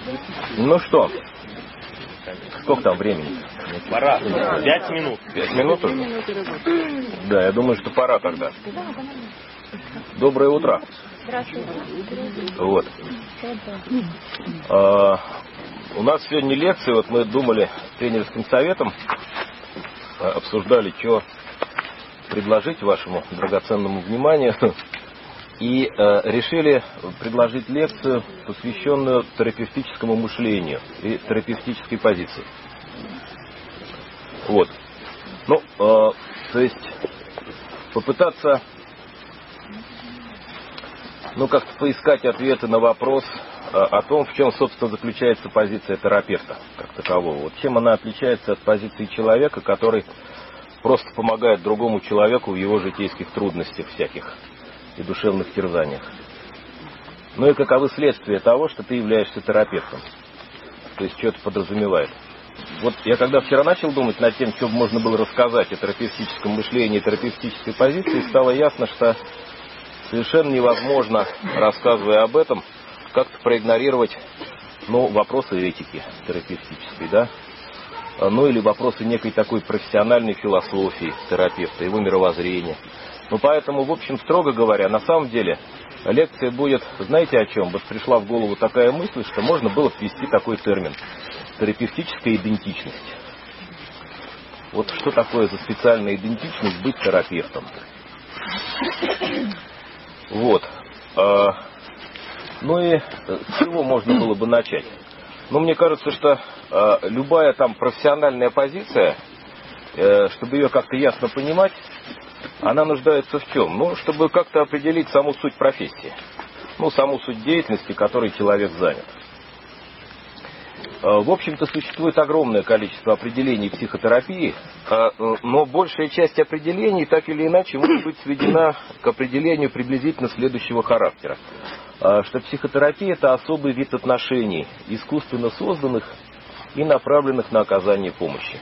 Ну что, сколько там времени? Пора. 5 минут. 5 минут уже? Да, я думаю, что пора тогда. Доброе утро. Здравствуйте. Вот. У нас сегодня лекция, вот мы думали с тренерским советом, обсуждали, что предложить вашему драгоценному вниманию, и решили предложить лекцию, посвященную терапевтическому мышлению и терапевтической позиции. Вот. Ну, то есть попытаться, как-то поискать ответы на вопрос о том, в чем, собственно, заключается позиция терапевта как такового. Вот чем она отличается от позиции человека, который просто помогает другому человеку в его житейских трудностях всяких и душевных терзаниях. Ну и каковы следствия того, что ты являешься терапевтом. То есть, что это подразумевает. Вот я когда вчера начал думать над тем, что можно было рассказать о терапевтическом мышлении и терапевтической позиции, стало ясно, что совершенно невозможно, рассказывая об этом, как-то проигнорировать, вопросы этики терапевтической, да? Или вопросы некой такой профессиональной философии терапевта, его мировоззрения. Поэтому, в общем, строго говоря, на самом деле, лекция будет, знаете о чем? Вот пришла в голову такая мысль, что можно было ввести такой термин – терапевтическая идентичность. Вот что такое за специальная идентичность быть терапевтом? Вот. И с чего можно было бы начать? Мне кажется, что любая там профессиональная позиция, чтобы ее как-то ясно понимать, она нуждается в чем? Чтобы как-то определить саму суть профессии. Саму суть деятельности, которой человек занят. В общем-то, существует огромное количество определений психотерапии, но большая часть определений так или иначе может быть сведена к определению приблизительно следующего характера. Что психотерапия – это особый вид отношений, искусственно созданных и направленных на оказание помощи.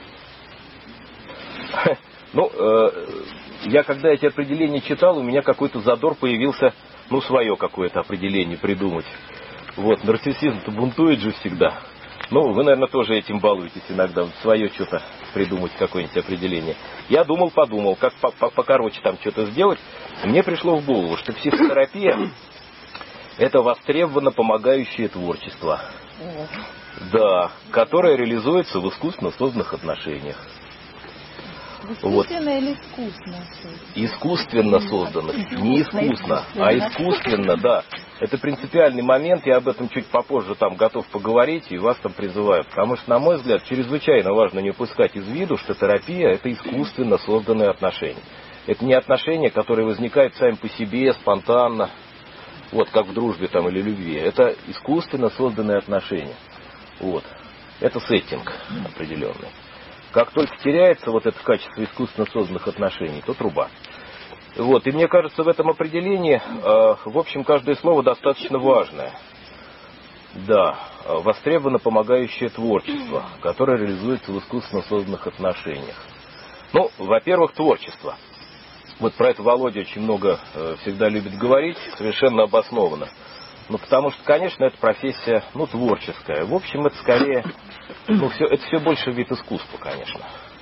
Я когда эти определения читал, у меня какой-то задор появился, свое какое-то определение придумать. Вот, нарциссизм-то бунтует же всегда. Вы, наверное, тоже этим балуетесь иногда, свое что-то придумать, какое-нибудь определение. Я подумал, как покороче там что-то сделать. Мне пришло в голову, что психотерапия – это востребованно помогающее творчество. Да, которое реализуется в искусственно созданных отношениях. Искусственно или искусно? Искусственно созданных. Не искусно, а искусственно, да. Это принципиальный момент, я об этом чуть попозже там готов поговорить и вас там призываю. Потому что, на мой взгляд, чрезвычайно важно не упускать из виду, что терапия – это искусственно созданные отношения. Это не отношения, которые возникают сами по себе, спонтанно, вот как в дружбе там или любви. Это искусственно созданные отношения. Вот. Это сеттинг определенный. Как только теряется вот это качество искусственно созданных отношений, то труба. Вот. И мне кажется, в этом определении, в общем, каждое слово достаточно важное. Да, востребовано помогающее творчество, которое реализуется в искусственно созданных отношениях. Во-первых, творчество. Вот про это Володя очень много всегда любит говорить, совершенно обоснованно. Потому что, конечно, это профессия, творческая. В общем, это скорее, это все больше вид искусства, конечно.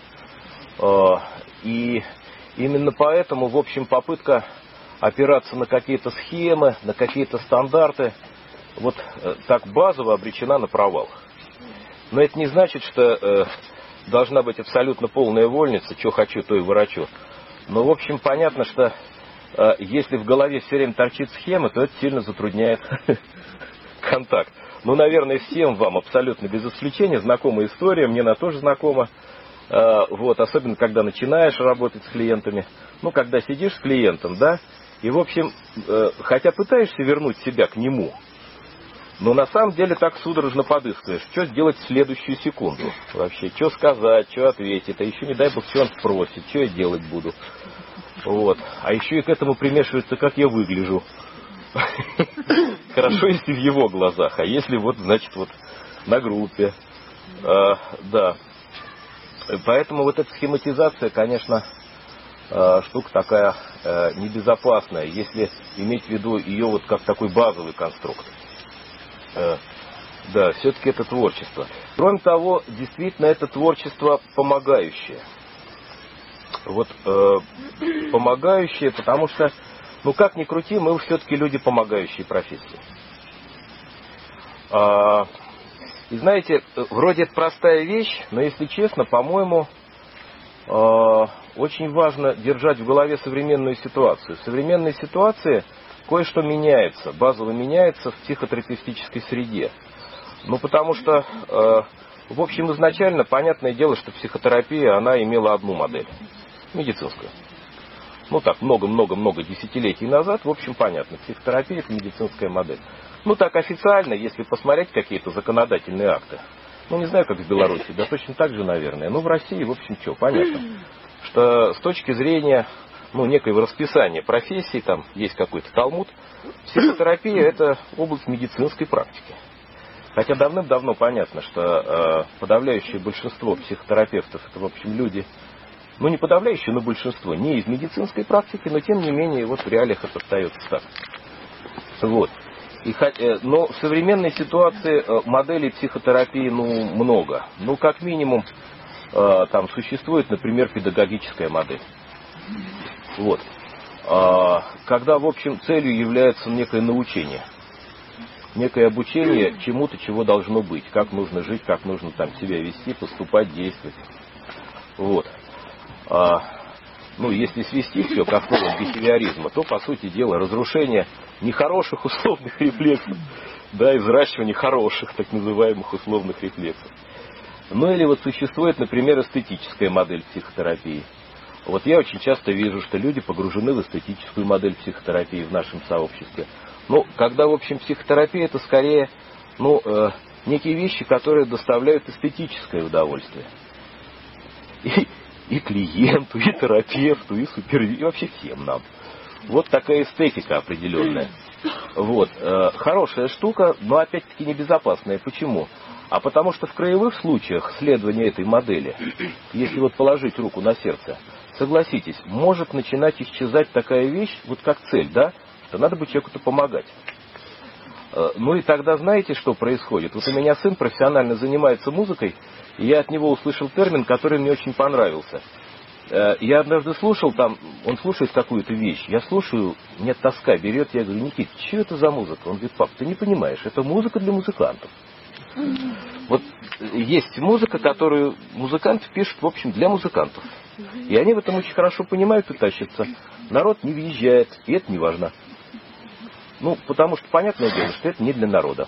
И именно поэтому, в общем, попытка опираться на какие-то схемы, на какие-то стандарты, вот так базово обречена на провал. Но это не значит, что должна быть абсолютно полная вольница, что хочу, то и ворочу. Но, в общем, понятно, что если в голове все время торчит схема, то это сильно затрудняет контакт. Наверное, всем вам абсолютно без исключения знакома история, мне она тоже знакома. Особенно, когда начинаешь работать с клиентами. Когда сидишь с клиентом, да, и, в общем, хотя пытаешься вернуть себя к нему, но на самом деле так судорожно подыскиваешь, что сделать в следующую секунду. Вообще, что сказать, что ответить, а еще, не дай бог, что он спросит, что я делать буду. Вот. А еще и к этому примешивается, как я выгляжу. Хорошо, если в его глазах, а если на группе. Да. Поэтому вот эта схематизация, конечно, штука такая небезопасная, если иметь в виду ее как такой базовый конструкт. Да, все-таки это творчество. Кроме того, действительно, это творчество помогающее. Вот помогающее, потому что, ну как ни крути, мы все-таки люди помогающие профессии. И знаете, вроде это простая вещь, но если честно, по-моему, очень важно держать в голове современную ситуацию. В современной ситуации кое-что меняется, базово меняется в психотерапевтической среде. Ну, потому что, в общем, изначально, понятное дело, что психотерапия, она имела одну модель, медицинскую. Ну, так, много-много-много десятилетий назад, в общем, понятно, психотерапия – это медицинская модель. Ну, так официально, если посмотреть какие-то законодательные акты, ну, не знаю, как в Беларуси, да точно так же, наверное, но в России, в общем, что, понятно, что с точки зрения, ну, некоего расписания профессий, там есть какой-то талмуд, психотерапия – это область медицинской практики. Хотя давным-давно понятно, что подавляющее большинство психотерапевтов – это, в общем, люди, ну, не подавляющее, но большинство, не из медицинской практики, но, тем не менее, вот в реалиях это остается так. Вот. Но в современной ситуации моделей психотерапии, ну, много. Ну, как минимум, там существует, например, педагогическая модель. Вот. Когда, в общем, целью является некое научение. Некое обучение чему-то, чего должно быть. Как нужно жить, как нужно там себя вести, поступать, действовать. Вот. Ну, если свести все к основам бихевиоризма, то, по сути дела, разрушение нехороших условных рефлексов, да, и взращивание хороших, так называемых условных рефлексов. Ну, или вот существует, например, эстетическая модель психотерапии. Вот я очень часто вижу, что люди погружены в эстетическую модель психотерапии в нашем сообществе. Ну, когда, в общем, психотерапия, это скорее, ну, некие вещи, которые доставляют эстетическое удовольствие. И клиенту, и терапевту, и и вообще всем нам. Вот такая эстетика определенная. Вот. Хорошая штука, но опять-таки небезопасная. Почему? А потому что в краевых случаях следования этой модели, если вот положить руку на сердце, согласитесь, может начинать исчезать такая вещь, вот как цель, да, что надо бы человеку-то помогать. Ну и тогда знаете, что происходит? Вот у меня сын профессионально занимается музыкой, и я от него услышал термин, который мне очень понравился. Я однажды слушал, там, он слушает какую-то вещь, я слушаю, мне тоска берет, я говорю: Никит, что это за музыка? Он говорит: пап, ты не понимаешь, это музыка для музыкантов. Вот есть музыка, которую музыканты пишут, в общем, для музыкантов. И они в этом очень хорошо понимают и тащатся. Народ не въезжает, и это не важно. Ну, потому что понятное дело, что это не для народа.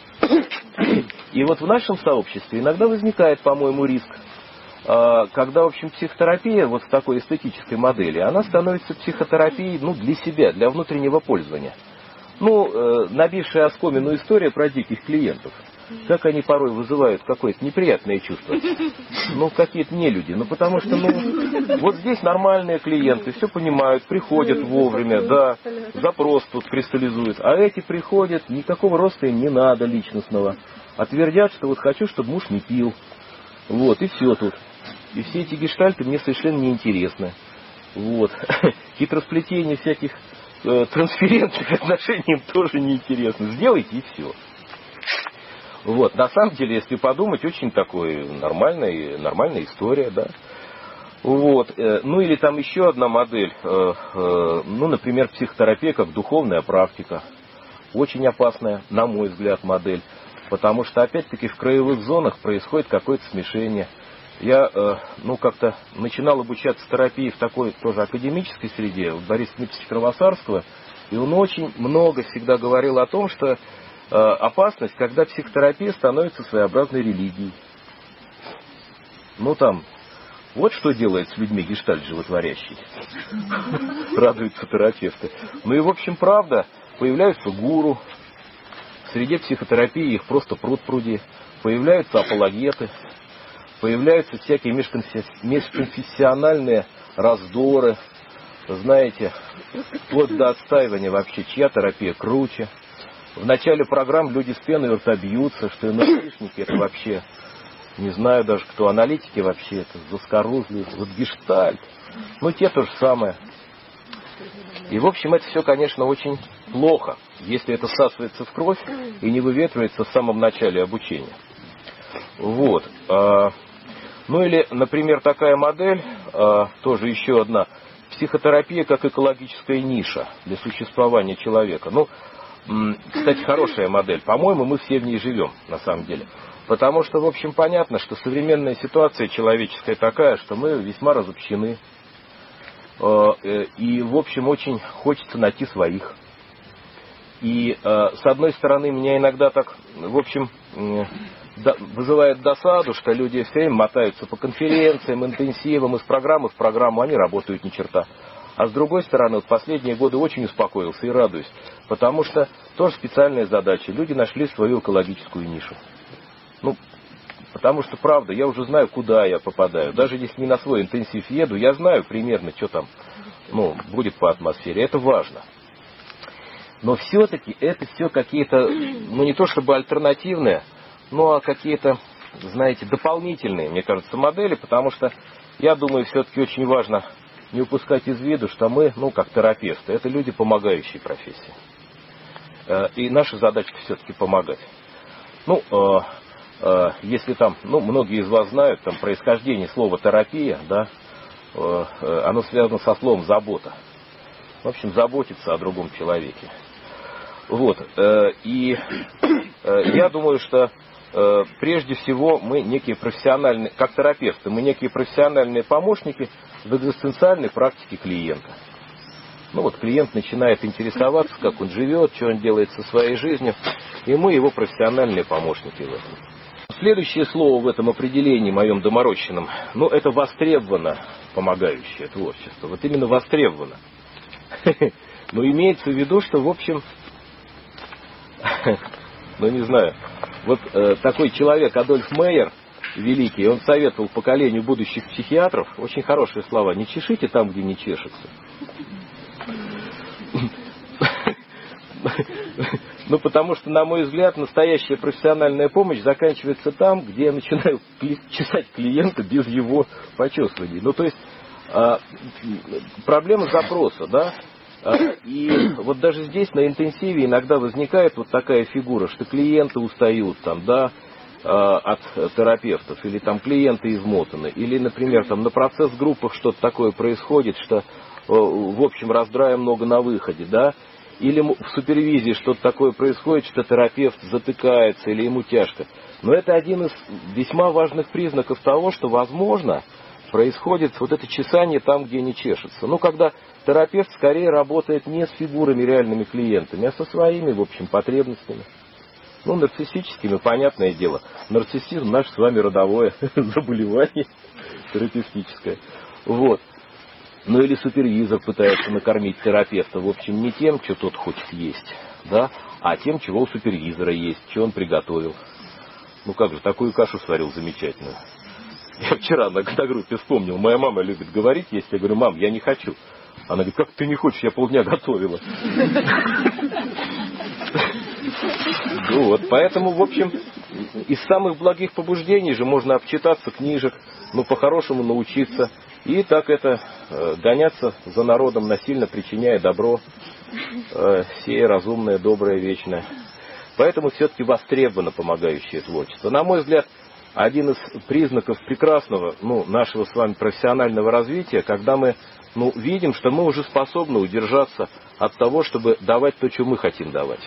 И вот в нашем сообществе иногда возникает, по-моему, риск, когда, в общем, психотерапия вот в такой эстетической модели, она становится психотерапией, ну, для себя, для внутреннего пользования. Ну, набившая оскомину история про диких клиентов. Как они порой вызывают какое-то неприятное чувство. Ну, какие-то нелюди. Ну, потому что, ну, вот здесь нормальные клиенты, все понимают, приходят вовремя, да, запрос тут кристаллизует. А эти приходят, никакого роста им не надо личностного. А твердят, что вот хочу, чтобы муж не пил. Вот, и все тут. И все эти гештальты мне совершенно неинтересны. Вот. Хитросплетение всяких трансферентных отношений им тоже неинтересно. Сделайте, и все. Вот, на самом деле, если подумать, очень такой нормальная история, да. Вот, ну или там еще одна модель, ну, например, психотерапия как духовная практика. Очень опасная, на мой взгляд, модель, потому что, опять-таки, в краевых зонах происходит какое-то смешение. Я, ну, как-то начинал обучаться терапии в такой тоже академической среде, у Бориса Дмитриевича Кровосарского, и он очень много всегда говорил о том, что опасность, когда психотерапия становится своеобразной религией. Ну там, вот что делает с людьми гештальт животворящий. Радуются терапевты. Ну и в общем правда, появляются гуру, в среде психотерапии их просто пруд-пруди, появляются апологеты, появляются всякие межконфессиональные раздоры, знаете, вплоть до отстаивания вообще, чья терапия круче. В начале программ люди с пеной у рта бьются, что НЛПшники это вообще, не знаю даже кто, аналитики вообще это заскорузлые, вот гештальт. Ну те то же самое. И, в общем, это все, конечно, очень плохо, если это всасывается в кровь и не выветривается в самом начале обучения. Вот. Ну или, например, такая модель, тоже еще одна, психотерапия как экологическая ниша для существования человека. Ну, кстати, хорошая модель. По-моему, мы все в ней живем, на самом деле. Потому что, в общем, понятно, что современная ситуация человеческая такая, что мы весьма разобщены. И, в общем, очень хочется найти своих. И, с одной стороны, меня иногда так, в общем, вызывает досаду, что люди все время мотаются по конференциям, интенсивам, из программы в программу, они работают ни черта. А с другой стороны, вот последние годы очень успокоился и радуюсь, потому что тоже специальная задача. Люди нашли свою экологическую нишу. Ну, потому что, правда, я уже знаю, куда я попадаю. Даже если не на свой интенсив еду, я знаю примерно, что там будет по атмосфере. Это важно. Но все-таки это все какие-то, не то чтобы альтернативные, но какие-то, знаете, дополнительные, мне кажется, модели, потому что я думаю, все-таки очень важно не упускать из виду, что мы, как терапевты, это люди, помогающие профессии. И наша задача все-таки помогать. Если там, многие из вас знают, там происхождение слова терапия, да, оно связано со словом забота. В общем, заботиться о другом человеке. Вот. И я думаю, что прежде всего мы некие профессиональные, как терапевты, мы некие профессиональные помощники в экзистенциальной практике клиента. Клиент начинает интересоваться, как он живет, что он делает со своей жизнью, и мы его профессиональные помощники в этом. Следующее слово в этом определении моем доморощенном, это востребовано помогающее творчество. Вот именно востребовано. Но имеется в виду, что, в общем, не знаю, вот такой человек Адольф Мейер, великий, он советовал поколению будущих психиатров, очень хорошие слова, не чешите там, где не чешется. Потому что, на мой взгляд, настоящая профессиональная помощь заканчивается там, где я начинаю чесать клиента без его почесываний. То есть, проблема запроса, да. И вот даже здесь, на интенсиве, иногда возникает вот такая фигура, что клиенты устают там, да, от терапевтов, или там клиенты измотаны, или, например, там на процесс-группах что-то такое происходит, что, в общем, раздрая много на выходе, да. Или в супервизии что-то такое происходит, что терапевт затыкается или ему тяжко. Но это один из весьма важных признаков того, что, возможно, происходит вот это чесание там, где не чешется. Когда терапевт скорее работает не с фигурами реальными клиентами, а со своими, в общем, потребностями. Нарциссическими, понятное дело. Нарциссизм наше с вами родовое заболевание терапевтическое. Вот. Или супервизор пытается накормить терапевта, в общем, не тем, что тот хочет есть, да, а тем, чего у супервизора есть, что он приготовил. Как же, такую кашу сварил замечательную. Я вчера на группе вспомнил, моя мама любит говорить, если я говорю: мам, я не хочу. Она говорит: как ты не хочешь, я полдня готовила. Поэтому, в общем, из самых благих побуждений же можно обчитаться книжек, по-хорошему научиться. И так это гоняться за народом, насильно причиняя добро, сея разумное, доброе, вечное. Поэтому все-таки востребовано помогающее творчество. На мой взгляд, один из признаков прекрасного нашего с вами профессионального развития, когда мы видим, что мы уже способны удержаться от того, чтобы давать то, что мы хотим давать.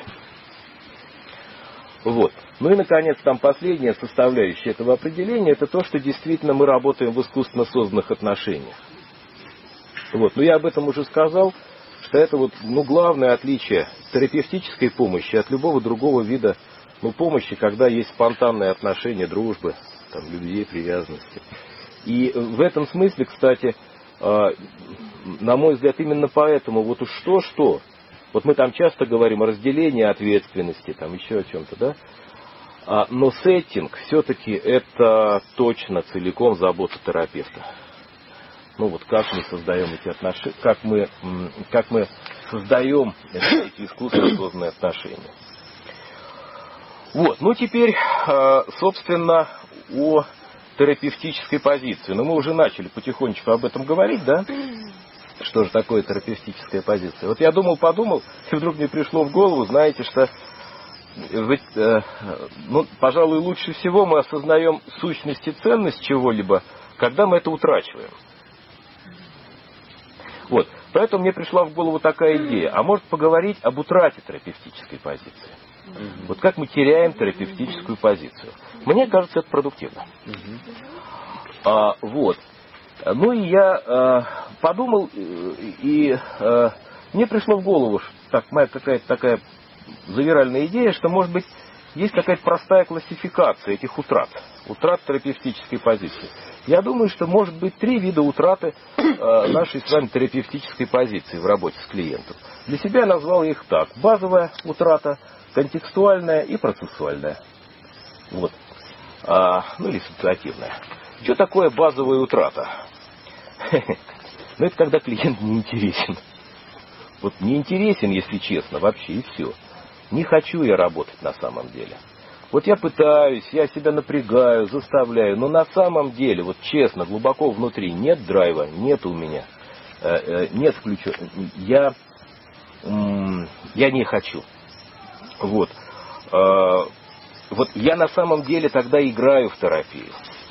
Вот. И, наконец, там последняя составляющая этого определения, это то, что действительно мы работаем в искусственно созданных отношениях. Вот. Я об этом уже сказал, что это главное отличие терапевтической помощи от любого другого вида помощи, когда есть спонтанные отношения, дружбы, любви, привязанности. И в этом смысле, кстати, на мой взгляд, именно поэтому уж что-что, мы там часто говорим о разделении ответственности, еще о чем-то, да? Но сеттинг все-таки это точно целиком забота терапевта. Как мы создаем эти отношения, как мы создаем эти искусственно созданные отношения. Теперь, собственно, о терапевтической позиции. Мы уже начали потихонечку об этом говорить, да? что же такое терапевтическая позиция. Вот я подумал, и вдруг мне пришло в голову, знаете, что пожалуй, лучше всего мы осознаем сущность и ценность чего-либо, когда мы это утрачиваем. Вот. Поэтому мне пришла в голову такая идея. А может поговорить об утрате терапевтической позиции. Вот как мы теряем терапевтическую позицию. Мне кажется, это продуктивно. Вот. Ну и я подумал, и мне пришло в голову, что моя какая-то такая завиральная идея, что, может быть, есть какая-то простая классификация этих утрат. Утрат терапевтической позиции. Я думаю, что может быть 3 вида утраты нашей с вами терапевтической позиции в работе с клиентом. Для себя я назвал их так. Базовая утрата, контекстуальная и процессуальная. Вот. Ну или ассоциативная. Что такое базовая утрата? Ну это когда клиент не интересен. Вот не интересен, если честно, вообще и все. Не хочу я работать на самом деле. Вот я пытаюсь, я себя напрягаю, заставляю, но на самом деле, вот честно, глубоко внутри нет драйва, нет у меня, нет ключа. Я не хочу. Вот. Вот я на самом деле тогда играю в терапию.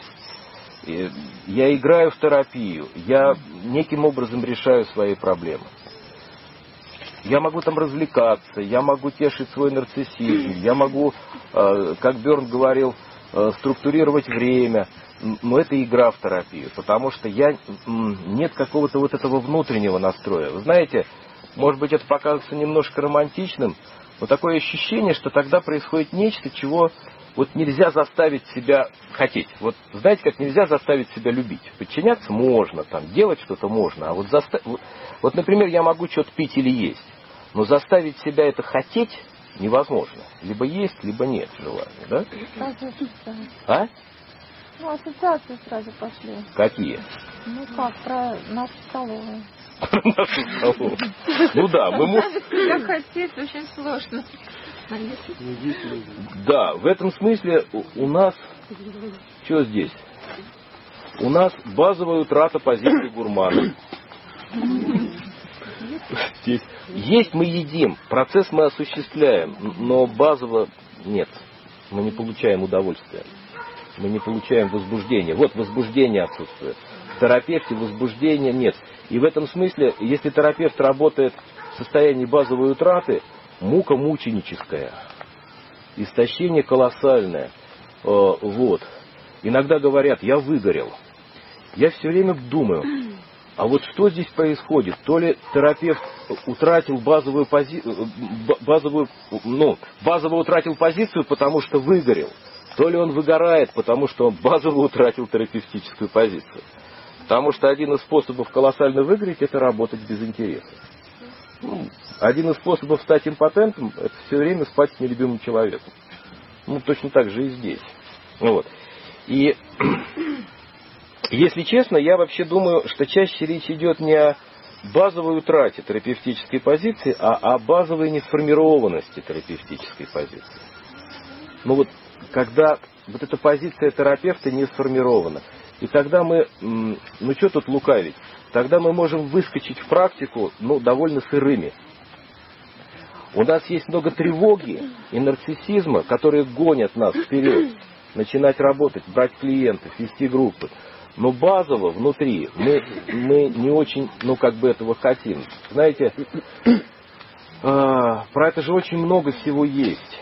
Я играю в терапию, я неким образом решаю свои проблемы. Я могу там развлекаться, я могу тешить свой нарциссизм, я могу, как Бёрн говорил, структурировать время. Но это игра в терапию, потому что нет какого-то вот этого внутреннего настроя. Вы знаете, может быть, это покажется немножко романтичным, но такое ощущение, что тогда происходит нечто, чего вот нельзя заставить себя хотеть. Вот знаете, как нельзя заставить себя любить? Подчиняться можно, там, делать что-то можно, а вот, например, я могу что-то пить или есть. Но заставить себя это хотеть невозможно. Либо есть, либо нет желания. Да? А? Ну, ассоциации сразу пошли. Какие? Ну как, про нашу столовую. Нашу столовую. Ну да, мы можем... Как хотеть очень сложно. Да, в этом смысле у нас... Что здесь? У нас базовая утрата позиции гурмана. Здесь. Есть мы едим, процесс мы осуществляем, но базово нет. Мы не получаем удовольствия. Мы не получаем возбуждения. Вот возбуждение отсутствует. В терапевте возбуждения нет. И в этом смысле, если терапевт работает в состоянии базовой утраты, мука мученическая. Истощение колоссальное. Вот. Иногда говорят, я выгорел. Я все время думаю, а вот что здесь происходит? То ли терапевт утратил базово утратил позицию, потому что выгорел, то ли он выгорает, потому что он базово утратил терапевтическую позицию. Потому что один из способов колоссально выгореть — это работать без интереса. Один из способов стать импотентом — это все время спать с нелюбимым человеком. Точно так же и здесь. Вот. И... Если честно, я вообще думаю, что чаще речь идет не о базовой утрате терапевтической позиции, а о базовой несформированности терапевтической позиции. Когда вот эта позиция терапевта не сформирована, и тогда мы, что тут лукавить, тогда мы можем выскочить в практику, довольно сырыми. У нас есть много тревоги и нарциссизма, которые гонят нас вперед, начинать работать, брать клиентов, вести группы. Но базово внутри мы не очень, этого хотим. Знаете, про это же очень много всего есть.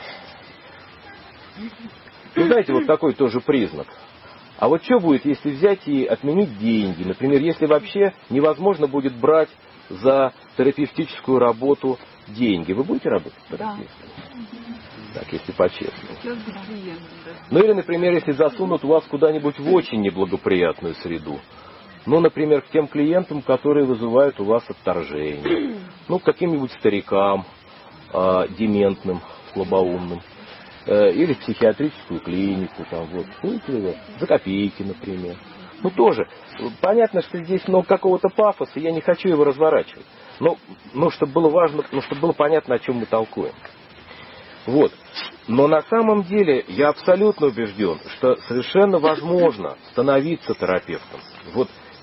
Знаете, вот такой тоже признак. А вот что будет, если взять и отменить деньги? Например, если вообще невозможно будет брать за терапевтическую работу деньги. Вы будете работать? Да. Так, если по-честному. Или, например, если засунут вас куда-нибудь в очень неблагоприятную среду. Например, к тем клиентам, которые вызывают у вас отторжение. К каким-нибудь старикам, дементным, слабоумным. Или в психиатрическую клинику, за копейки, например. Тоже. Понятно, что здесь много какого-то пафоса, я не хочу его разворачивать. Чтобы было важно, чтобы было понятно, о чем мы толкуем. Вот. Но на самом деле я абсолютно убежден, что совершенно возможно становиться терапевтом. Вот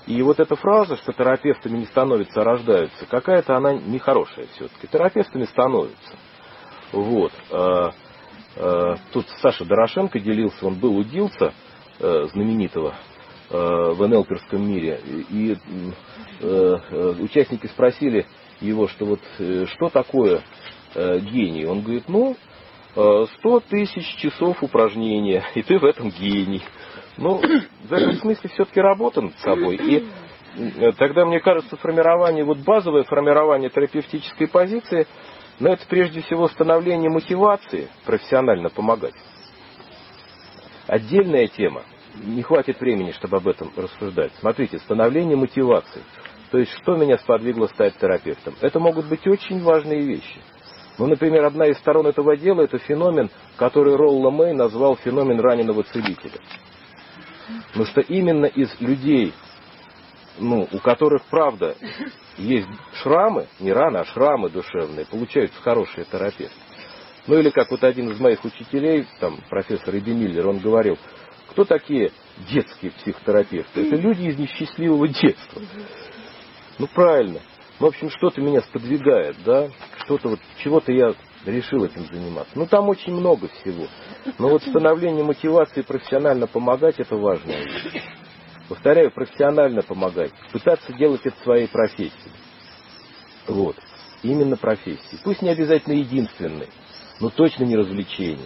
И вот эта фраза, что терапевтами не становятся, а рождаются, какая-то она нехорошая все-таки. Терапевтами становятся. Вот. Тут Саша Дорошенко делился, он был у Дилса, знаменитого в НЛПерском мире, и участники спросили его, что вот что такое гений. Он говорит, 100 тысяч часов упражнения, и ты в этом гений. В этом смысле все-таки работа над собой. И тогда, мне кажется, базовое формирование терапевтической позиции, это прежде всего становление мотивации профессионально помогать. Отдельная тема. Не хватит времени, чтобы об этом рассуждать. Смотрите, становление мотивации. То есть, что меня сподвигло стать терапевтом? Это могут быть очень важные вещи. Например, одна из сторон этого дела – это феномен, который Ролло Мэй назвал феномен раненого целителя. Потому что именно из людей, у которых, правда, есть шрамы, не раны, а шрамы душевные, получаются хорошие терапевты. Или как вот один из моих учителей, профессор Эдди Миллер, он говорил, кто такие детские психотерапевты? Это люди из несчастливого детства. Правильно. В общем, что-то меня сподвигает, да, чего-то я решил этим заниматься. Там очень много всего. Но становление мотивации профессионально помогать, это важная вещь. Повторяю, профессионально помогать. Пытаться делать это своей профессией. Именно профессией. Пусть не обязательно единственной, но точно не развлечением.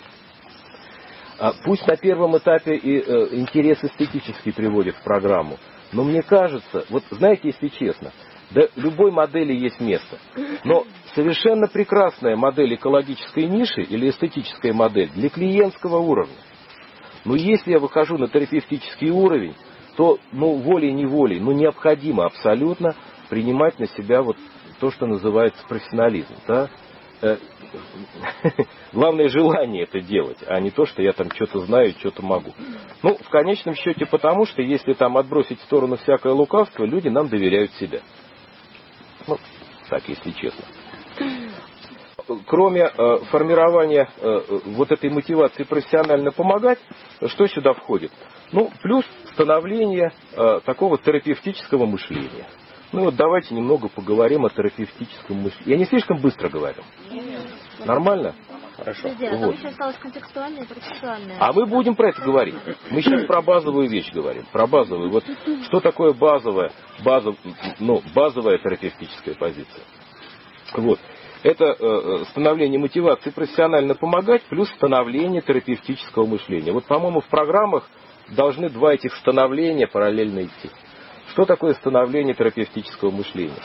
Пусть на первом этапе и интерес эстетический приводит в программу. Но мне кажется, знаете, если честно, любой модели есть место. Но совершенно прекрасная модель экологической ниши или эстетическая модель для клиентского уровня. Если я выхожу на терапевтический уровень, то волей-неволей, необходимо абсолютно принимать на себя то, что называется профессионализм. Да? Главное желание это делать, а не то, что я что-то знаю, что-то могу. В конечном счете потому, что если отбросить в сторону всякое лукавство, люди нам доверяют себя. Так, если честно. Кроме формирования этой мотивации профессионально помогать, что сюда входит? Плюс становление такого терапевтического мышления. Давайте немного поговорим о терапевтическом мышлении. Я не слишком быстро говорю? Нормально? Хорошо. Там еще осталось контекстуальное и процессуальное. А мы будем про это говорить. Мы сейчас про базовую вещь говорим. Про базовую. Что такое базовая терапевтическая позиция? Это становление мотивации профессионально помогать плюс становление терапевтического мышления. По-моему, в программах должны два этих становления параллельно идти. Что такое становление терапевтического мышления?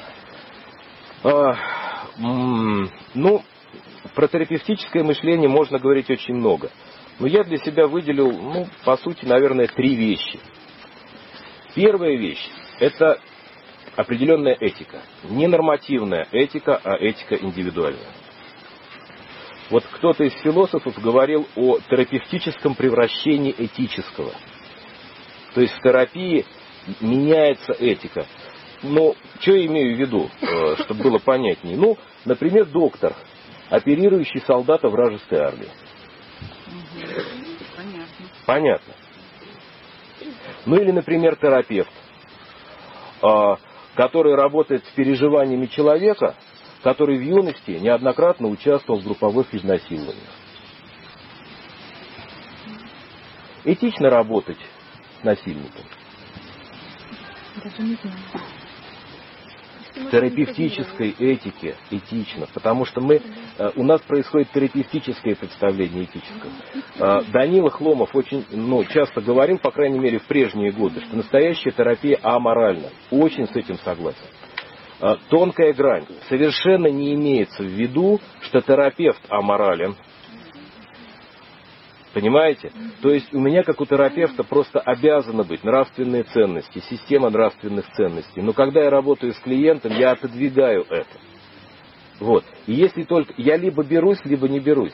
Про терапевтическое мышление можно говорить очень много. Но я для себя выделил, по сути, наверное, три вещи. Первая вещь – это определенная этика. Не нормативная этика, а этика индивидуальная. Кто-то из философов говорил о терапевтическом превращении этического. То есть в терапии меняется этика. Что я имею в виду, чтобы было понятнее? Например, доктор, оперирующий солдата вражеской армии. Понятно. Или, например, терапевт, который работает с переживаниями человека, который в юности неоднократно участвовал в групповых изнасилованиях. Этично работать с насильником? Даже не знаю. В терапевтической этике этично, потому что у нас происходит терапевтическое представление этического. Данила Хломов очень часто говорил, по крайней мере в прежние годы, что настоящая терапия аморальна. Очень с этим согласен. Тонкая грань. Совершенно не имеется в виду, что терапевт аморален. Понимаете? То есть у меня, как у терапевта, просто обязаны быть нравственные ценности, система нравственных ценностей. Но когда я работаю с клиентом, я отодвигаю это. И если только я либо берусь, либо не берусь.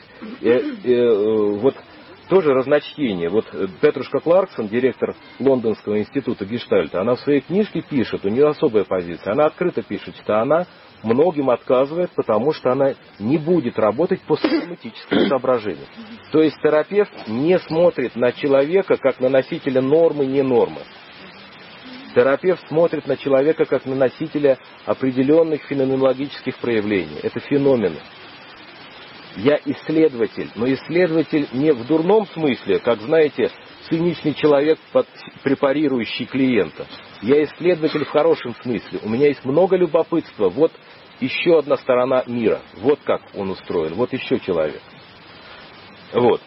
Тоже разночтение. Петрушка Кларксон, директор Лондонского института Гештальта, она в своей книжке пишет, у нее особая позиция, она открыто пишет, что она многим отказывает, потому что она не будет работать по систематическим соображениям. То есть терапевт не смотрит на человека как на носителя нормы, не нормы. Терапевт смотрит на человека как на носителя определенных феноменологических проявлений. Это феномены. Я исследователь, но исследователь не в дурном смысле, как, знаете, циничный человек, препарирующий клиента. Я исследователь в хорошем смысле. У меня есть много любопытства. Вот еще одна сторона мира. Вот как он устроен. Вот еще человек. Вот.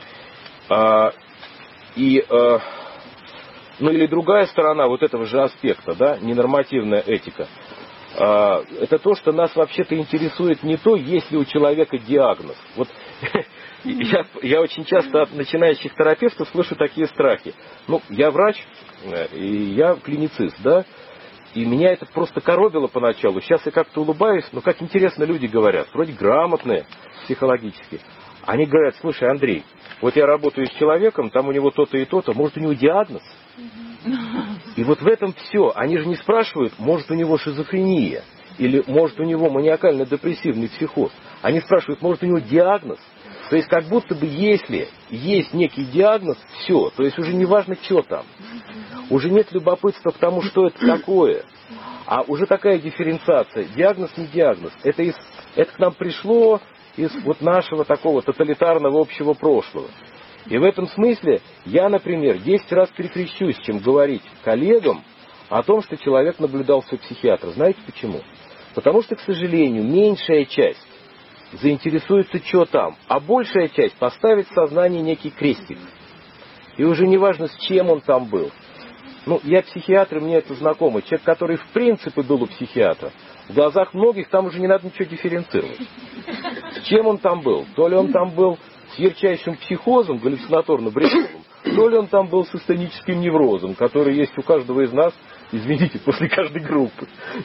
Ну или другая сторона вот этого же аспекта, да, ненормативная этика. Это то, что нас вообще-то интересует не то, есть ли у человека диагноз. Вот я очень часто от начинающих терапевтов слышу такие страхи. Ну, я врач, и я клиницист, да, и меня это просто коробило поначалу. Сейчас я как-то улыбаюсь, но как интересно люди говорят, вроде грамотные психологически. Они говорят: слушай, Андрей, вот я работаю с человеком, там у него то-то и то-то, может, у него диагноз? И вот в этом все. Они же не спрашивают, может, у него шизофрения, или может, у него маниакально-депрессивный психоз. Они спрашивают, может, у него диагноз? То есть, как будто бы, если есть некий диагноз, все. То есть, уже не важно, что там. Уже нет любопытства к тому, что это такое. А уже такая дифференциация. Диагноз, не диагноз. Это к нам пришло из вот нашего такого тоталитарного общего прошлого. И в этом смысле я, например, 10 раз перекрещусь, чем говорить коллегам о том, что человек наблюдался у психиатра. Знаете почему? Потому что, к сожалению, меньшая часть заинтересуется, что там, а большая часть поставит в сознании некий крестик. И уже не важно, с чем он там был. Ну, я психиатр, мне это знакомо. Человек, который в принципе был у психиатра, в глазах многих там уже не надо ничего дифференцировать. С чем он там был? То ли он там был с ярчайшим психозом, галлюцинаторно-бредовым, то ли он там был с астеническим неврозом, который есть у каждого из нас, извините, после каждой группы.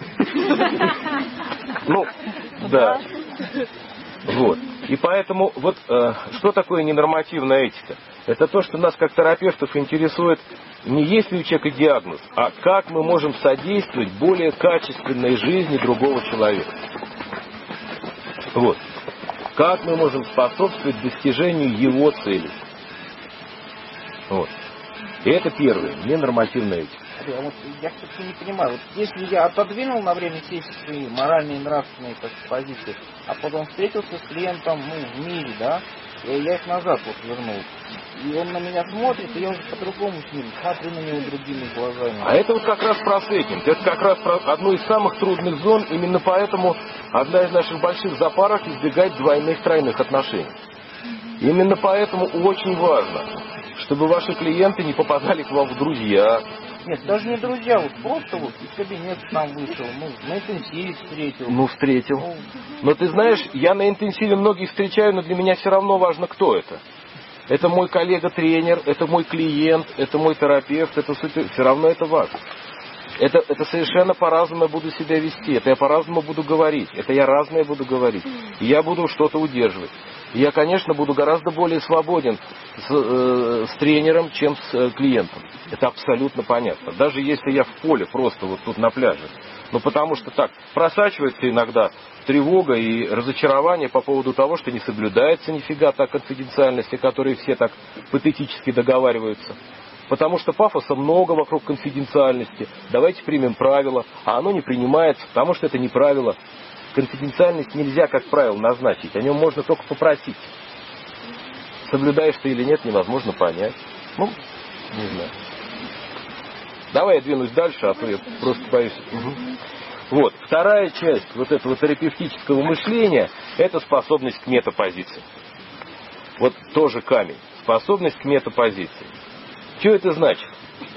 Ну, да. Вот. И поэтому, вот что такое ненормативная этика? Это то, что нас как терапевтов интересует не есть ли у человека диагноз, а как мы можем содействовать более качественной жизни другого человека. Вот. Как мы можем способствовать достижению его целей. Вот. И это первое, ненормативная этика. Вот я все-таки не понимаю, вот если я отодвинул на время сессии свои моральные и нравственные позиции, а потом встретился с клиентом, в мире, да, я их назад вот вернул. И он на меня смотрит, и я уже по-другому с ним смотрю на него другими глазами. А это вот как раз про сеттинг. Это как раз про одну из самых трудных зон. Именно поэтому одна из наших больших запарок избегать двойных, тройных отношений. Именно поэтому очень важно, чтобы ваши клиенты не попадали к вам в друзья. Нет, даже не друзья, вот просто вот из кабинета там вышел, на интенсиве встретил. Встретил. Но ты знаешь, я на интенсиве многих встречаю, но для меня все равно важно, кто это. Это мой коллега-тренер, это мой клиент, это мой терапевт, это все равно это важно. Это совершенно по-разному я буду себя вести, это я по-разному буду говорить, это я разное буду говорить. И я буду что-то удерживать. И я, конечно, буду гораздо более свободен с тренером, чем с клиентом. Это абсолютно понятно. Даже если я в поле, просто вот тут на пляже. Ну, потому что так, просачивается иногда тревога и разочарование по поводу того, что не соблюдается нифига та конфиденциальность, о которой все так патетически договариваются. Потому что пафоса много вокруг конфиденциальности. Давайте примем правило, а оно не принимается, потому что это не правило. Конфиденциальность нельзя, как правило, назначить. О нем можно только попросить. Соблюдаешь ты или нет, невозможно понять. Не знаю. Давай я двинусь дальше, а то я просто боюсь. Угу. Вот. Вторая часть вот этого терапевтического мышления – это способность к метапозиции. Вот тоже камень. Способность к метапозиции. Что это значит?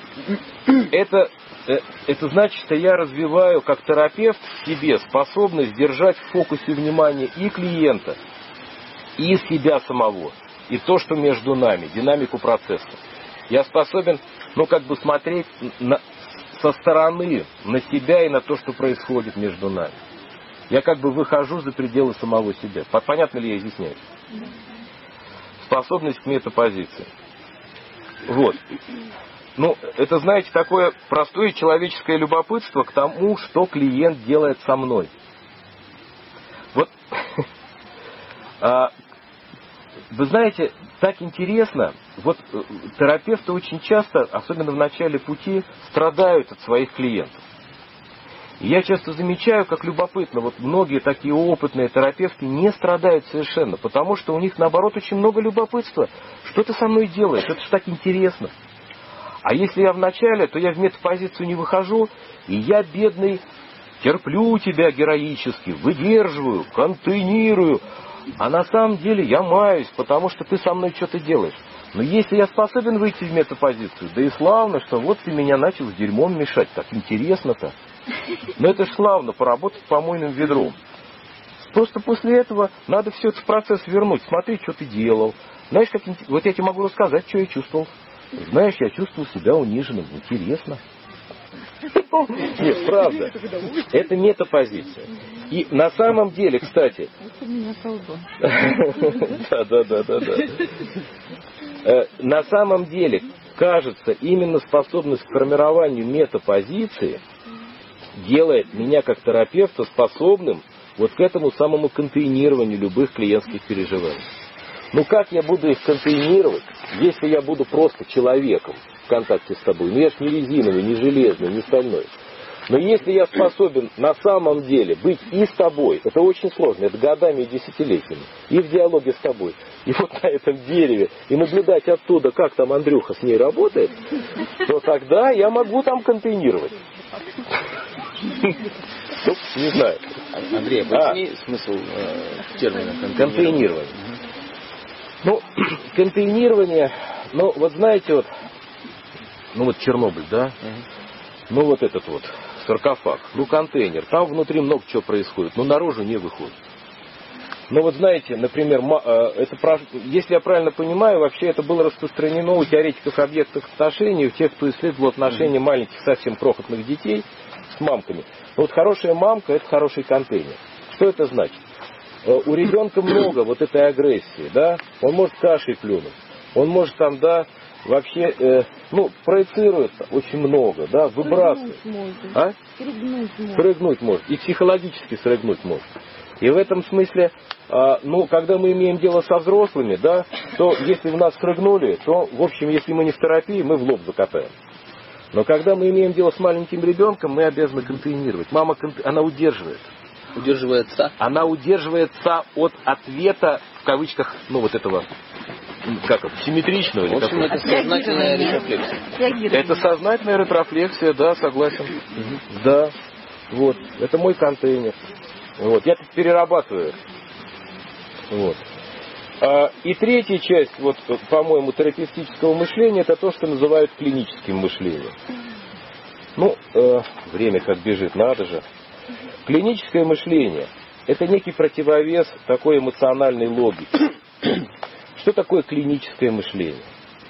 Это значит, что я развиваю как терапевт в себе способность держать в фокусе внимания и клиента, и себя самого, и то, что между нами, динамику процесса. Я способен, смотреть со стороны на себя и на то, что происходит между нами. Я выхожу за пределы самого себя. Понятно ли я изъясняю? Способность к метапозиции. Вот. Это, знаете, такое простое человеческое любопытство к тому, что клиент делает со мной. Вот вы знаете, так интересно. Вот терапевты очень часто, особенно в начале пути, страдают от своих клиентов. И я часто замечаю, как любопытно, вот многие такие опытные терапевты не страдают совершенно, потому что у них, наоборот, очень много любопытства. Что ты со мной делаешь? Это же так интересно. А если я в начале, то я в метапозицию не выхожу, и я, бедный, терплю тебя героически, выдерживаю, контейнирую, а на самом деле я маюсь, потому что ты со мной что-то делаешь. Но если я способен выйти в метапозицию, да и славно, что вот ты меня начал с дерьмом мешать, так интересно-то. Но это ж славно, поработать помойным ведром. Просто после этого надо все это в процесс вернуть. Смотри, что ты делал. Знаешь, как вот я тебе могу рассказать, что я чувствовал. Знаешь, я чувствовал себя униженным. Интересно. Нет, правда. Это метапозиция. И на самом деле, кстати... Да. На самом деле, кажется, именно способность к формированию метапозиции делает меня как терапевта способным вот к этому самому контейнированию любых клиентских переживаний. Ну как я буду их контейнировать, если я буду просто человеком в контакте с тобой? Ну я ж не резиновый, не железный, не стальной. Но если я способен на самом деле быть и с тобой, это очень сложно, это годами и десятилетиями, и в диалоге с тобой, и вот на этом дереве, и наблюдать оттуда, как там Андрюха с ней работает, то тогда я могу там контейнировать. Не знаю. Андрей, поясни смысл термина контейнирование. Ну, контейнирование, ну, вот знаете, вот, ну, вот Чернобыль, да? Ну, вот этот вот саркофаг, ну, контейнер, там внутри много чего происходит, но наружу не выходит. Ну, вот знаете, например, если я правильно понимаю, вообще это было распространено у теоретиков объектов отношений, у тех, кто исследовал отношения маленьких, совсем крохотных детей с мамками. Но вот хорошая мамка – это хороший контейнер. Что это значит? У ребенка много вот этой агрессии, да, он может кашей плюнуть, он может там, да, вообще, проецирует очень много, да, выбрасывает. Срыгнуть может. И психологически срыгнуть может. И в этом смысле, когда мы имеем дело со взрослыми, да, то если в нас срыгнули, то, в общем, если мы не в терапии, мы в лоб закатаем. Но когда мы имеем дело с маленьким ребенком, мы обязаны контейнировать. Мама, она удерживает. Удерживается? Она удерживается от ответа, в кавычках, вот этого, как это, симметричного. В общем, это сознательная ретрофлексия. Это сознательная ретрофлексия, да, согласен. Да, вот, это мой контейнер. Вот, я тут перерабатываю. Вот. И третья часть, вот, по-моему, терапевтического мышления, это то, что называют клиническим мышлением. Время как бежит, надо же. Клиническое мышление – это некий противовес такой эмоциональной логике. Что такое клиническое мышление?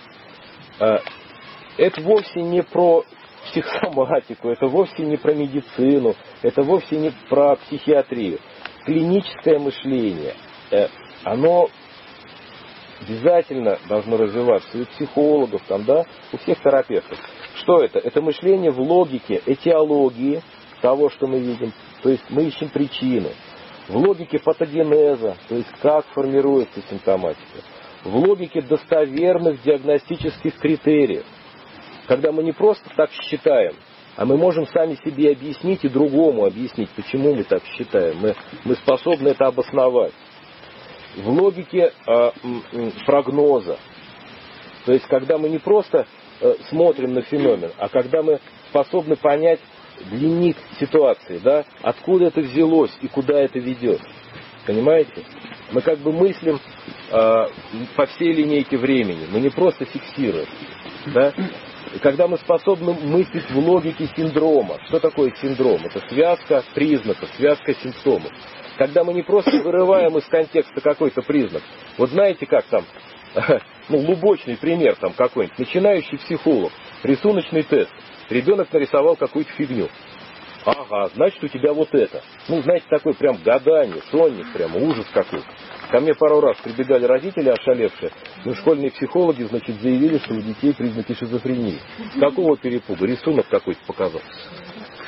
Это вовсе не про психосоматику, это вовсе не про медицину, это вовсе не про психиатрию. Клиническое мышление, оно обязательно должно развиваться и у психологов, у всех терапевтов. Что это? Это мышление в логике этиологии того, что мы видим. То есть мы ищем причины. В логике патогенеза, то есть как формируется симптоматика. В логике достоверных диагностических критериев. Когда мы не просто так считаем, а мы можем сами себе объяснить и другому объяснить, почему мы так считаем. Мы способны это обосновать. В логике прогноза. То есть когда мы не просто смотрим на феномен, а когда мы способны понять длинник ситуации, да, откуда это взялось и куда это ведет. Понимаете? Мы как бы мыслим по всей линейке времени. Мы не просто фиксируем. Да? И когда мы способны мыслить в логике синдрома. Что такое синдром? Это связка признаков, связка симптомов. Когда мы не просто вырываем из контекста какой-то признак. Вот знаете, как там, лубочный пример там какой-нибудь. Начинающий психолог. Рисуночный тест. Ребенок нарисовал какую-то фигню. Ага, значит у тебя вот это. Знаете, такое прям гадание, сонник, прям ужас какой-то. Ко мне пару раз прибегали родители ошалевшие. Школьные психологи, заявили, что у детей признаки шизофрении. С какого перепуга? Рисунок какой-то показал.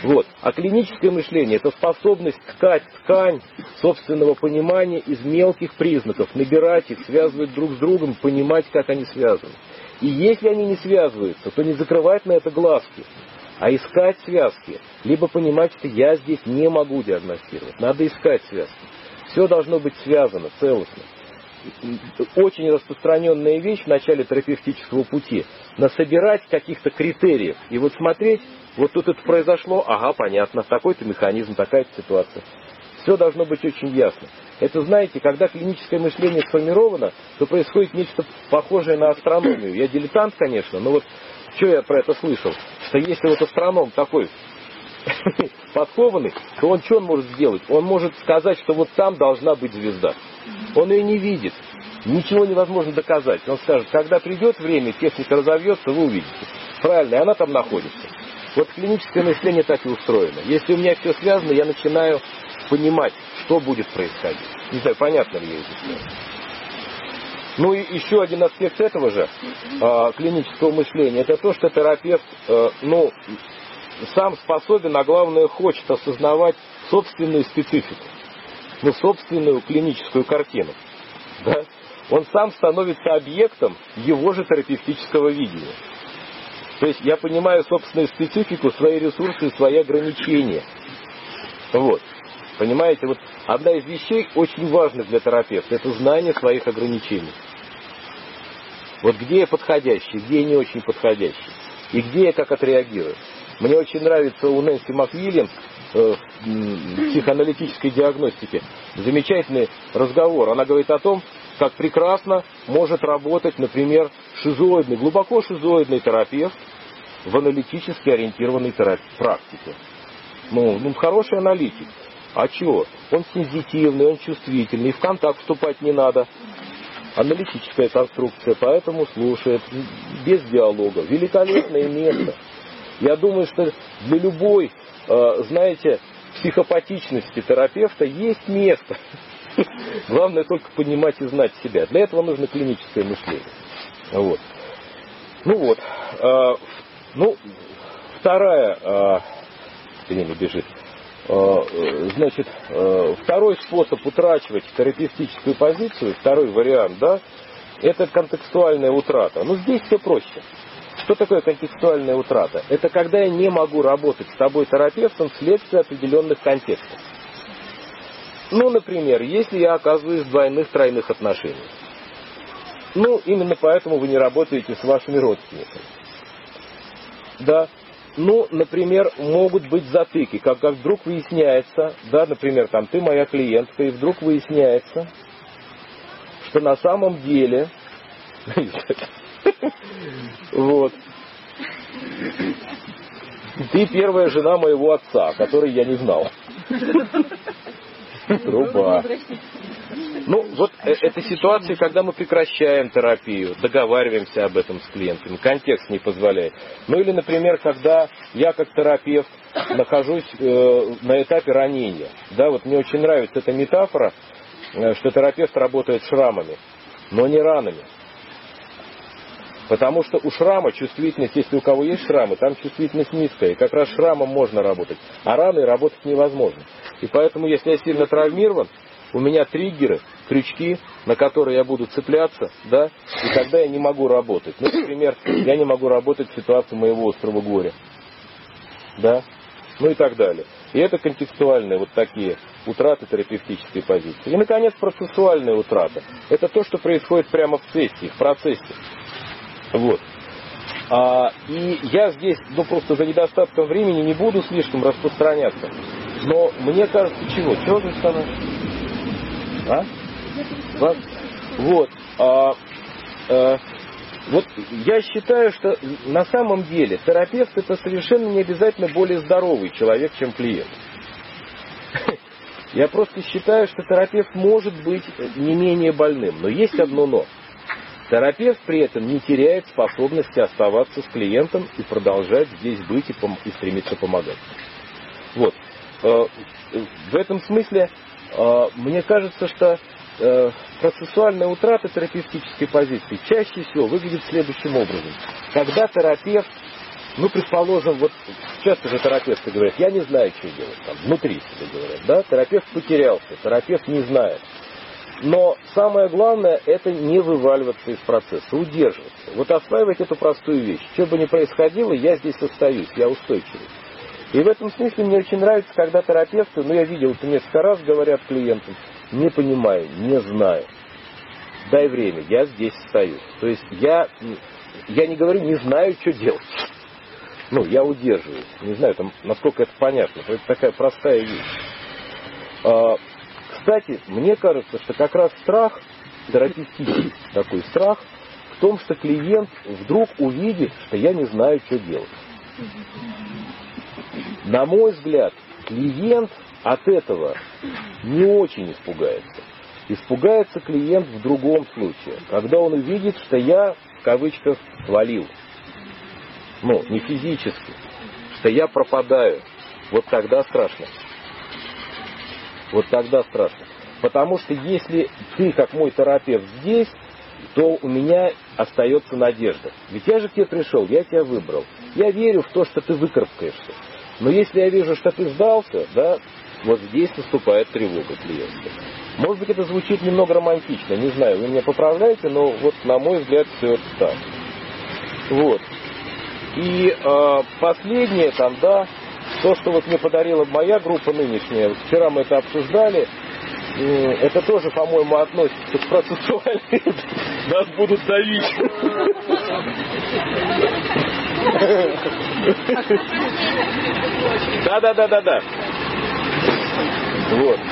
Вот. А клиническое мышление – это способность ткать ткань собственного понимания из мелких признаков, набирать их, связывать друг с другом, понимать, как они связаны. И если они не связываются, то не закрывать на это глазки, а искать связки. Либо понимать, что я здесь не могу диагностировать. Надо искать связки. Все должно быть связано, целостно. Очень распространенная вещь в начале терапевтического пути. Насобирать каких-то критериев. И вот смотреть, вот тут это произошло, ага, понятно, такой-то механизм, такая-то ситуация. Все должно быть очень ясно. Это, знаете, когда клиническое мышление сформировано, то происходит нечто похожее на астрономию. Я дилетант, конечно, но вот что я про это слышал? Что если вот астроном такой подкованный, то он что он может сделать? Он может сказать, что вот там должна быть звезда. Он ее не видит. Ничего невозможно доказать. Он скажет, когда придет время, техника разовьется, вы увидите. Правильно, и она там находится. Вот клиническое мышление так и устроено. Если у меня все связано, я начинаю понимать, что будет происходить. Не знаю, понятно ли я изучаю. Ну и еще один аспект этого же клинического мышления, это то, что терапевт сам способен, а главное хочет осознавать собственную специфику, собственную клиническую картину. Да? Он сам становится объектом его же терапевтического видения. То есть я понимаю собственную специфику, свои ресурсы, свои ограничения. Вот. Понимаете, вот одна из вещей очень важных для терапевта, это знание своих ограничений. Вот где я подходящий, где я не очень подходящий. И где я как отреагирую. Мне очень нравится у Нэнси МакВильямс в психоаналитической диагностике замечательный разговор. Она говорит о том, как прекрасно может работать, например, шизоидный, глубоко шизоидный терапевт в аналитически ориентированной практике. Хороший аналитик. А чего? Он сензитивный, он чувствительный, в контакт вступать не надо. Аналитическая конструкция, поэтому слушает, без диалога. Великолепное место. Я думаю, что для любой, психопатичности терапевта есть место. Главное только понимать и знать себя. Для этого нужно клиническое мышление. Вот. Вторая... время бежит. Второй способ утрачивать терапевтическую позицию, второй вариант, это контекстуальная утрата. Здесь все проще. Что такое контекстуальная утрата? Это когда я не могу работать с тобой, терапевтом, вследствие определенных контекстов. Например, если я оказываюсь в двойных-тройных отношениях. Именно поэтому вы не работаете с вашими родственниками. Да. Например, могут быть затыки, как вдруг выясняется, например, ты моя клиентка, и вдруг выясняется, что на самом деле, ты первая жена моего отца, о которой я не знал. Труба. Это ситуация, когда мы прекращаем терапию, договариваемся об этом с клиентами, контекст не позволяет. Или, например, когда я как терапевт нахожусь на этапе ранения. Мне очень нравится эта метафора, что терапевт работает шрамами, но не ранами. Потому что у шрама чувствительность, если у кого есть шрамы, там чувствительность низкая. И как раз шрамом можно работать, а раной работать невозможно. И поэтому, если я сильно травмирован, у меня триггеры, крючки, на которые я буду цепляться, и тогда я не могу работать. Например, я не могу работать в ситуации моего острого горя. И так далее. И это контекстуальные такие утраты терапевтической позиции. И, наконец, процессуальная утрата. Это то, что происходит прямо в сессии, в процессе. И я здесь, просто за недостатком времени не буду слишком распространяться. Но мне кажется, чего? Чего вы сказали? Я считаю, что на самом деле терапевт это совершенно не обязательно более здоровый человек, чем клиент. Я просто считаю, что терапевт может быть не менее больным. Но есть одно но. Терапевт при этом не теряет способности оставаться с клиентом и продолжать здесь быть и стремиться помогать. В этом смысле мне кажется, что процессуальная утрата терапевтической позиции чаще всего выглядит следующим образом. Когда терапевт Ну, предположим, вот часто же терапевты говорят, я не знаю, что делать, там, внутри себе говорят, да, терапевт потерялся, терапевт не знает. Но самое главное, это не вываливаться из процесса, удерживаться. Вот осваивать эту простую вещь. Что бы ни происходило, я здесь остаюсь, я устойчивый. И в этом смысле мне очень нравится, когда терапевты, я видел это несколько раз, говорят клиентам, не понимаю, не знаю. Дай время, я здесь остаюсь. То есть я не говорю, не знаю, что делать. Я удерживаюсь. Не знаю, насколько это понятно. Это такая простая вещь. Кстати, мне кажется, что как раз страх, терапевтический такой страх, в том, что клиент вдруг увидит, что я не знаю, что делать. На мой взгляд, клиент от этого не очень испугается. Испугается клиент в другом случае, когда он увидит, что я, в кавычках, свалил. Не физически, что я пропадаю. Вот тогда страшно. Вот тогда страшно. Потому что если ты, как мой терапевт, здесь, то у меня остается надежда. Ведь я же к тебе пришел, я тебя выбрал. Я верю в то, что ты выкарабкаешься. Но если я вижу, что ты сдался, да, вот здесь наступает тревога клиента. Может быть, это звучит немного романтично, не знаю, вы меня поправляете, но вот на мой взгляд все это так. Вот. И последнее то, что вот мне подарила моя группа нынешняя, вчера мы это обсуждали, это тоже, по-моему, относится к процессуальным. Нас будут давить. Да. Вот.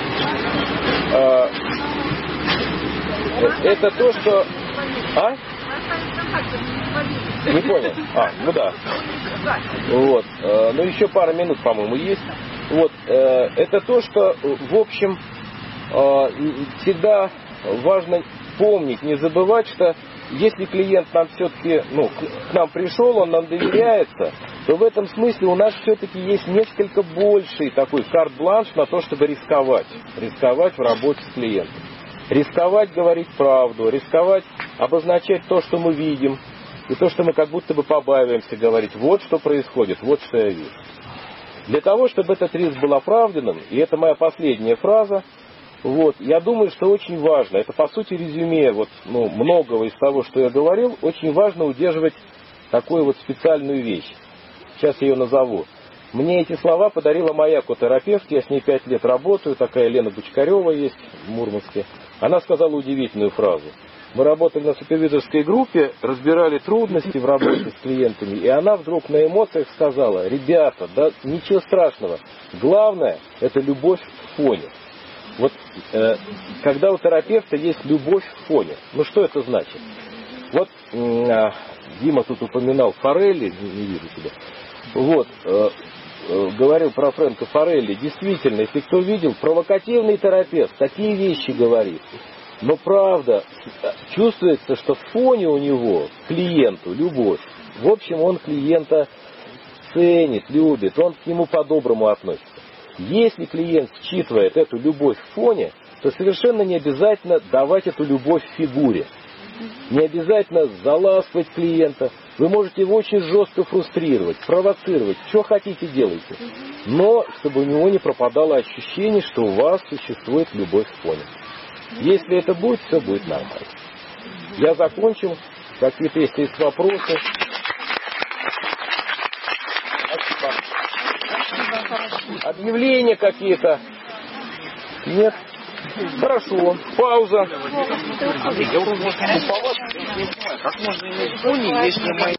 Это то, что... Не понял. Да. Вот. Еще пара минут, по-моему, есть. Вот. Это то, что, в общем, всегда важно помнить, не забывать, что если клиент нам все-таки, к нам пришел, он нам доверяется, то в этом смысле у нас все-таки есть несколько больший такой карт-бланш на то, чтобы рисковать. Рисковать в работе с клиентом. Рисковать говорить правду, рисковать обозначать то, что мы видим, и то, что мы как будто бы побаиваемся говорить. Вот что происходит, вот что я вижу. Для того, чтобы этот риск был оправданным, и это моя последняя фраза, я думаю, что очень важно, это по сути резюме многого из того, что я говорил, очень важно удерживать такую специальную вещь. Сейчас я ее назову. Мне эти слова подарила моя котерапевт, я с ней 5 лет работаю, такая Лена Бочкарева есть в Мурманске. Она сказала удивительную фразу. Мы работали на супервизорской группе, разбирали трудности в работе с клиентами, и она вдруг на эмоциях сказала: ребята, да ничего страшного, главное это любовь в фоне. Когда у терапевта есть любовь в фоне, что это значит? Дима тут упоминал Форелли, не вижу тебя. Говорил про Фрэнка Форелли. Действительно, если кто видел, провокативный терапевт такие вещи говорит. Но правда, чувствуется, что в фоне у него к клиенту любовь. В общем, он клиента ценит, любит, он к нему по-доброму относится. Если клиент считывает эту любовь в фоне, то совершенно не обязательно давать эту любовь в фигуре. Не обязательно заласкивать клиента. Вы можете его очень жестко фрустрировать, провоцировать, что хотите делайте. Но чтобы у него не пропадало ощущение, что у вас существует любовь в фоне. Если это будет, все будет нормально. Я закончил. Какие-то если есть вопросы. Объявления какие-то? Нет? Хорошо. Пауза. Я вот, может, по вас, я не понимаю, как можно иметь фоне, если мои